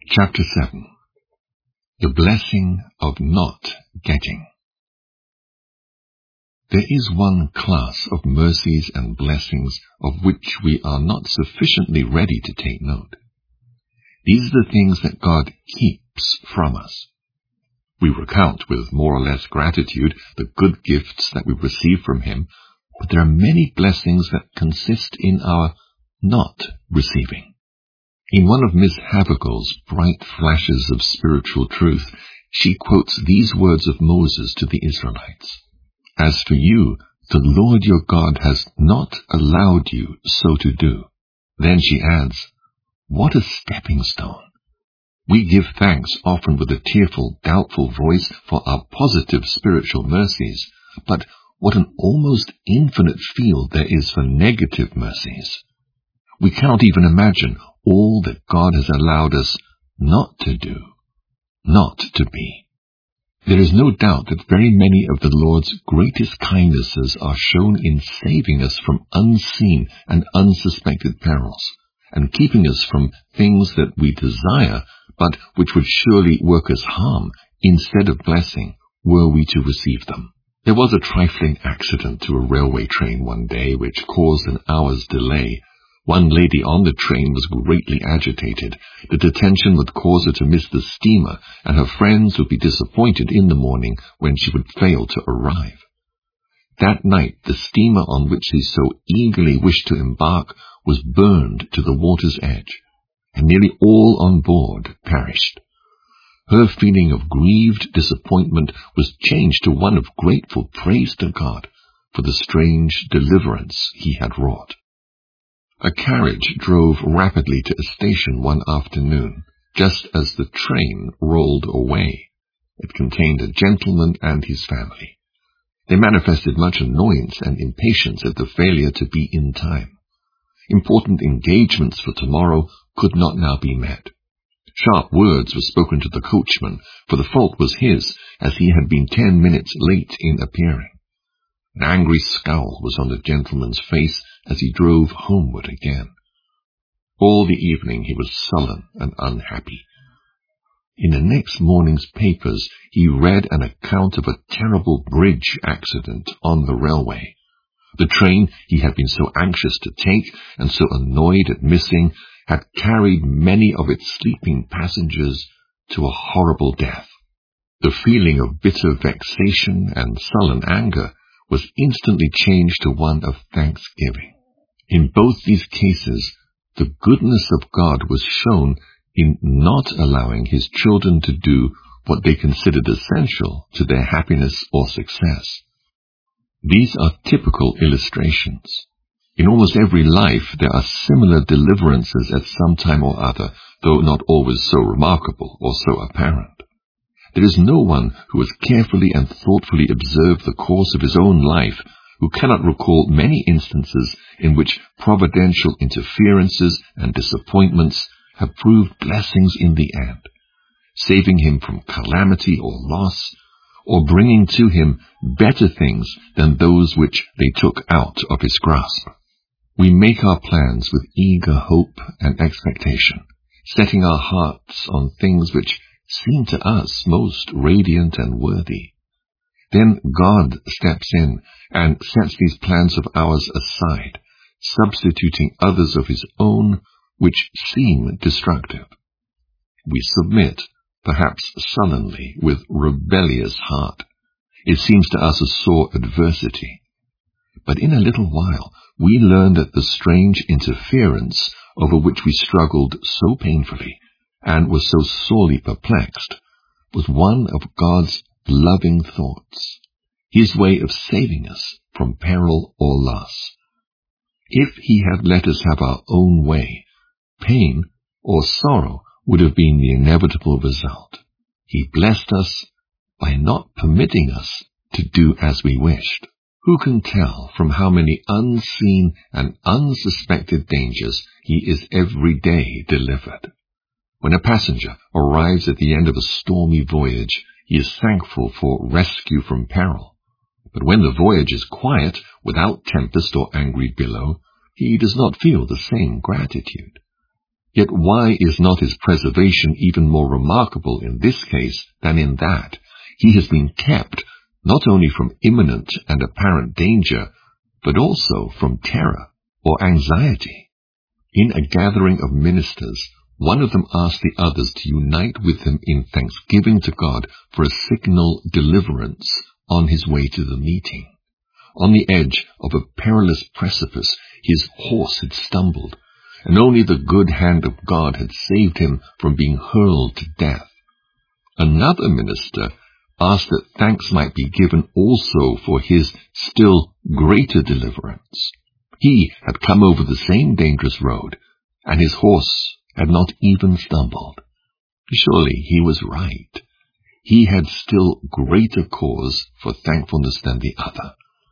Chapter 7. The Blessing of Not Getting. There is one class of mercies and blessings of which we are not sufficiently ready to take note. These are the things that God keeps from us. We recount with more or less gratitude the good gifts that we receive from Him, but there are many blessings that consist in our not receiving. In one of Miss Havergal's bright flashes of spiritual truth, she quotes these words of Moses to the Israelites. As for you, the Lord your God has not allowed you so to do. Then she adds, what a stepping stone. We give thanks often with a tearful, doubtful voice for our positive spiritual mercies, but what an almost infinite field there is for negative mercies. We cannot even imagine all that God has allowed us not to do, not to be. There is no doubt that very many of the Lord's greatest kindnesses are shown in saving us from unseen and unsuspected perils, and keeping us from things that we desire, but which would surely work us harm instead of blessing, were we to receive them. There was a trifling accident to a railway train one day which caused an hour's delay. One lady on the train was greatly agitated. The detention would cause her to miss the steamer, and her friends would be disappointed in the morning when she would fail to arrive. That night, the steamer on which she so eagerly wished to embark was burned to the water's edge, and nearly all on board perished. Her feeling of grieved disappointment was changed to one of grateful praise to God for the strange deliverance He had wrought. A carriage drove rapidly to a station one afternoon, just as the train rolled away. It contained a gentleman and his family. They manifested much annoyance and impatience at the failure to be in time. Important engagements for tomorrow could not now be met. Sharp words were spoken to the coachman, for the fault was his, as he had been 10 minutes late in appearing. An angry scowl was on the gentleman's face as he drove homeward again. All the evening he was sullen and unhappy. In the next morning's papers he read an account of a terrible bridge accident on the railway. The train he had been so anxious to take and so annoyed at missing had carried many of its sleeping passengers to a horrible death. The feeling of bitter vexation and sullen anger was instantly changed to one of thanksgiving. In both these cases, the goodness of God was shown in not allowing His children to do what they considered essential to their happiness or success. These are typical illustrations. In almost every life there are similar deliverances at some time or other, though not always so remarkable or so apparent. There is no one who has carefully and thoughtfully observed the course of his own life who cannot recall many instances in which providential interferences and disappointments have proved blessings in the end, saving him from calamity or loss, or bringing to him better things than those which they took out of his grasp. We make our plans with eager hope and expectation, setting our hearts on things which seem to us most radiant and worthy. Then God steps in and sets these plans of ours aside, substituting others of His own which seem destructive. We submit, perhaps sullenly, with rebellious heart. It seems to us a sore adversity. But in a little while we learn that the strange interference over which we struggled so painfully and were so sorely perplexed was one of God's loving thoughts, His way of saving us from peril or loss. If He had let us have our own way, pain or sorrow would have been the inevitable result. He blessed us by not permitting us to do as we wished. Who can tell from how many unseen and unsuspected dangers He is every day delivered? When a passenger arrives at the end of a stormy voyage, he is thankful for rescue from peril. But when the voyage is quiet, without tempest or angry billow, he does not feel the same gratitude. Yet why is not his preservation even more remarkable in this case than in that? He has been kept not only from imminent and apparent danger, but also from terror or anxiety. In a gathering of ministers, one of them asked the others to unite with him in thanksgiving to God for a signal deliverance on his way to the meeting. On the edge of a perilous precipice, his horse had stumbled, and only the good hand of God had saved him from being hurled to death. Another minister asked that thanks might be given also for his still greater deliverance. He had come over the same dangerous road, and his horse had not even stumbled. Surely he was right. He had still greater cause for thankfulness than the other.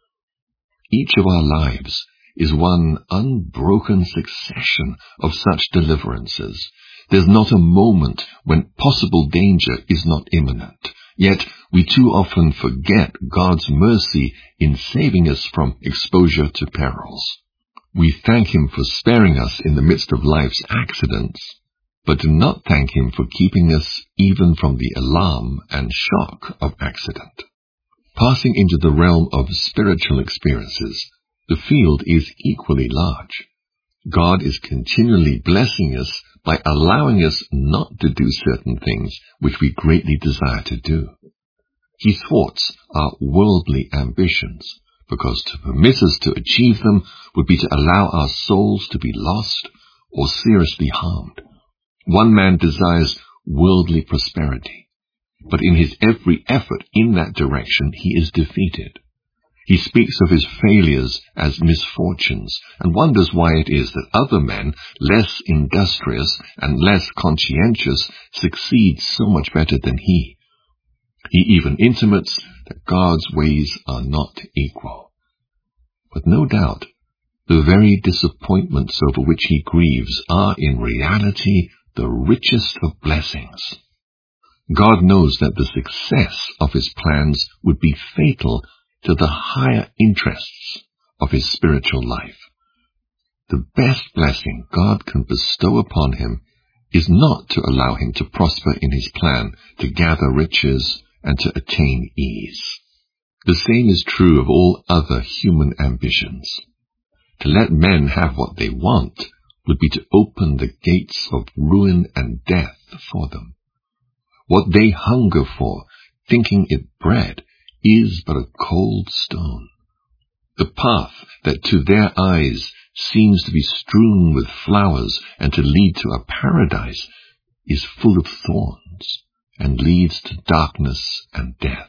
Each of our lives is one unbroken succession of such deliverances. There's not a moment when possible danger is not imminent. Yet we too often forget God's mercy in saving us from exposure to perils. We thank Him for sparing us in the midst of life's accidents, but do not thank Him for keeping us even from the alarm and shock of accident. Passing into the realm of spiritual experiences, the field is equally large. God is continually blessing us by allowing us not to do certain things which we greatly desire to do. He thwarts our worldly ambitions, because to permit us to achieve them would be to allow our souls to be lost or seriously harmed. One man desires worldly prosperity, but in his every effort in that direction he is defeated. He speaks of his failures as misfortunes and wonders why it is that other men, less industrious and less conscientious, succeed so much better than he. He even intimates that God's ways are not equal. But no doubt, the very disappointments over which he grieves are in reality the richest of blessings. God knows that the success of his plans would be fatal to the higher interests of his spiritual life. The best blessing God can bestow upon him is not to allow him to prosper in his plan to gather riches and to attain ease. The same is true of all other human ambitions. To let men have what they want would be to open the gates of ruin and death for them. What they hunger for, thinking it bread, is but a cold stone. The path that to their eyes seems to be strewn with flowers and to lead to a paradise is full of thorns and leads to darkness and death.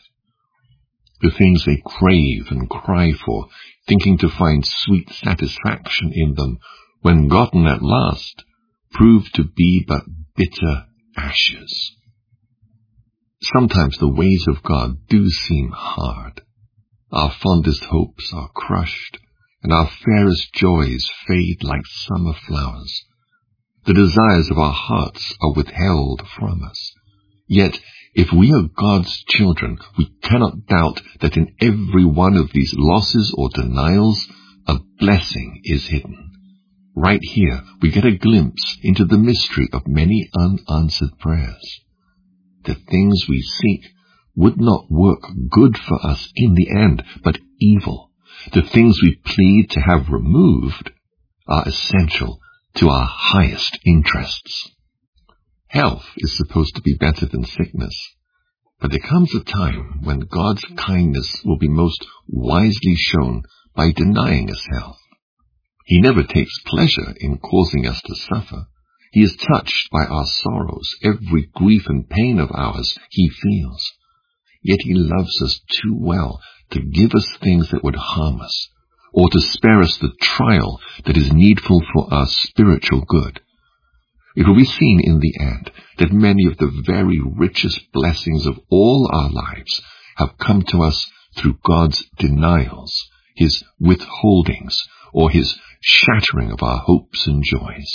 The things they crave and cry for, thinking to find sweet satisfaction in them, when gotten at last, prove to be but bitter ashes. Sometimes the ways of God do seem hard. Our fondest hopes are crushed, and our fairest joys fade like summer flowers. The desires of our hearts are withheld from us. Yet, if we are God's children, we cannot doubt that in every one of these losses or denials, a blessing is hidden. Right here, we get a glimpse into the mystery of many unanswered prayers. The things we seek would not work good for us in the end, but evil. The things we plead to have removed are essential to our highest interests. Health is supposed to be better than sickness, but there comes a time when God's kindness will be most wisely shown by denying us health. He never takes pleasure in causing us to suffer. He is touched by our sorrows, every grief and pain of ours he feels. Yet he loves us too well to give us things that would harm us, or to spare us the trial that is needful for our spiritual good. It will be seen in the end that many of the very richest blessings of all our lives have come to us through God's denials, his withholdings, or his shattering of our hopes and joys.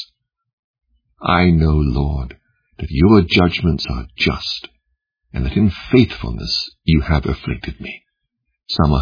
I know, Lord, that your judgments are just, and that in faithfulness you have afflicted me. Psalm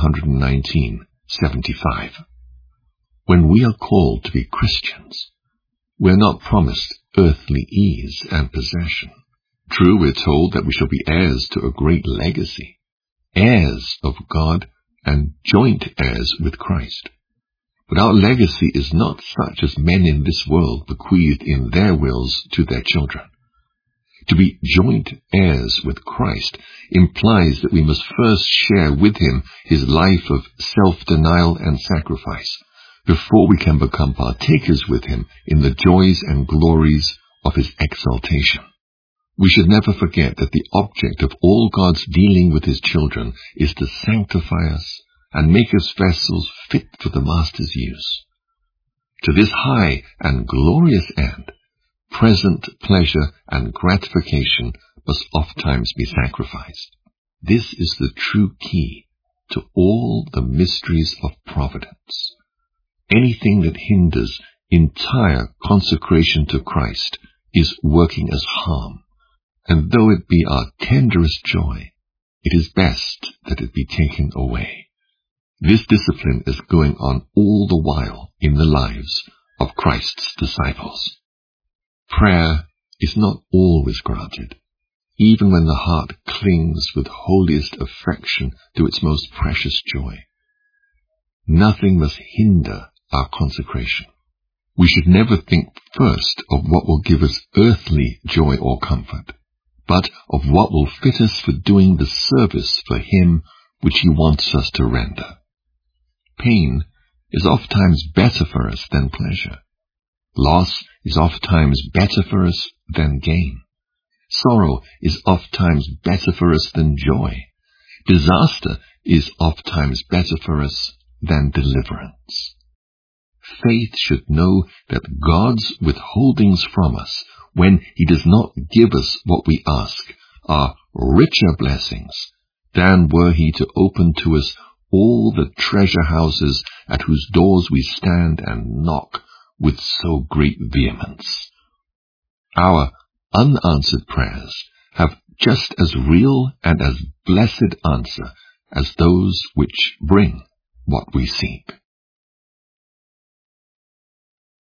119:75. When we are called to be Christians, we are not promised earthly ease and possession. True, we're told that we shall be heirs to a great legacy, heirs of God and joint heirs with Christ. But our legacy is not such as men in this world bequeathed in their wills to their children. To be joint heirs with Christ implies that we must first share with him his life of self-denial and sacrifice before we can become partakers with him in the joys and glories of his exaltation. We should never forget that the object of all God's dealing with his children is to sanctify us and make us vessels fit for the Master's use. To this high and glorious end, present pleasure and gratification must ofttimes be sacrificed. This is the true key to all the mysteries of providence. Anything that hinders entire consecration to Christ is working us harm, and though it be our tenderest joy, it is best that it be taken away. This discipline is going on all the while in the lives of Christ's disciples. Prayer is not always granted, even when the heart clings with holiest affection to its most precious joy. Nothing must hinder our consecration. We should never think first of what will give us earthly joy or comfort, but of what will fit us for doing the service for him which he wants us to render. Pain is ofttimes better for us than pleasure. Loss is ofttimes better for us than gain. Sorrow is ofttimes better for us than joy. Disaster is ofttimes better for us than deliverance. Faith should know that God's withholdings from us, when he does not give us what we ask, are richer blessings than were he to open to us all the treasure houses at whose doors we stand and knock with so great vehemence. Our unanswered prayers have just as real and as blessed answer as those which bring what we seek.